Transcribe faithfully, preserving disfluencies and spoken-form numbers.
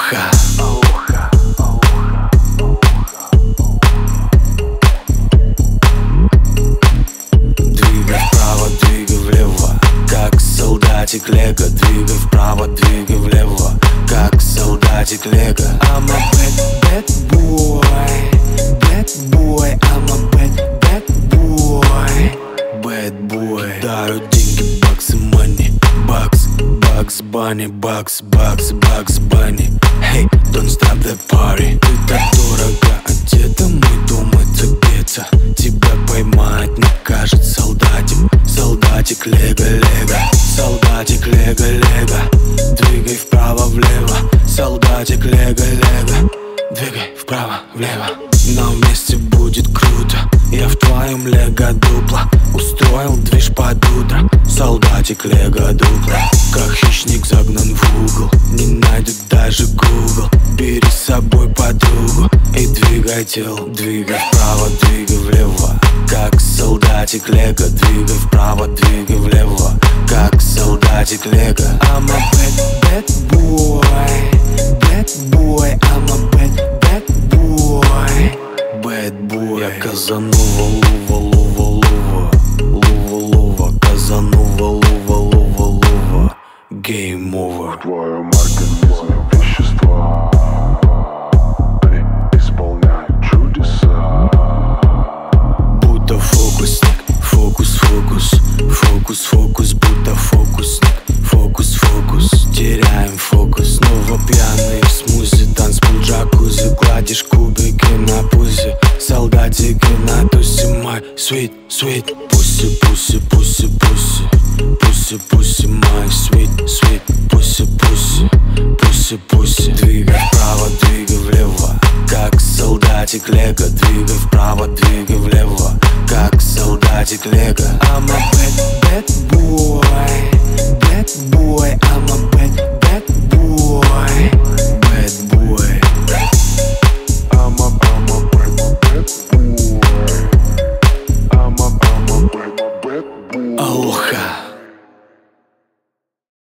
Ауха. Двигай вправо, двигай влево, как солдатик Лего. Двигай вправо, двигай влево, как солдатик Лего. I'm a bad, bad boy, bad boy, I'm a bad, bad boy, bad boy. Кидаю деньги, баксы, money, бакс, бакс, банни, бакс, бакс, бакс, банни. Hey, don't stop the party. Ты так дорого одета, мой дом это гетто. Тебя поймать накажет солдатик, солдатик Лего, Лего, солдатик Лего, Лего. Двигай вправо-влево, солдатик Лего, Лего. Двигай вправо-влево. Нам вместе будет круто. Я в твоем Лего дупло устроил движ под утро. Солдатик Лего дупло, как хищник загнан в угол. Не найдет даже Google. Бери с собой подругу и двигай тело. Двигай вправо, двигай влево, как солдатик Лего. Двигай вправо, двигай влево, как солдатик Лего. I'm a bad, bad boy, bad boy, I'm a bad, bad boy, bad boy. Я Казанова, лува, лува, лува, лува, лува, Казанова, лува, лува, лува. Game over. В твоем организме вещества исполняют чудеса. Будто фокусник, фокус, фокус, фокус, фокус, будто фокусник, фокус, фокус. Теряем фокус, снова пьяный в смузи. Танцпол, джакузи, гладишь кубики на пузе. Солдатики на тусе, my sweet, sweet. Pussy, pussy, pussy, pussy, pussy, pussy, my sweet, sweet. Pussy, pussy, pussy, pussy. Двигай вправо, двигай влево, как солдатик Лего. Двигай вправо, двигай влево, как солдатик Лего. I'm a bad, bad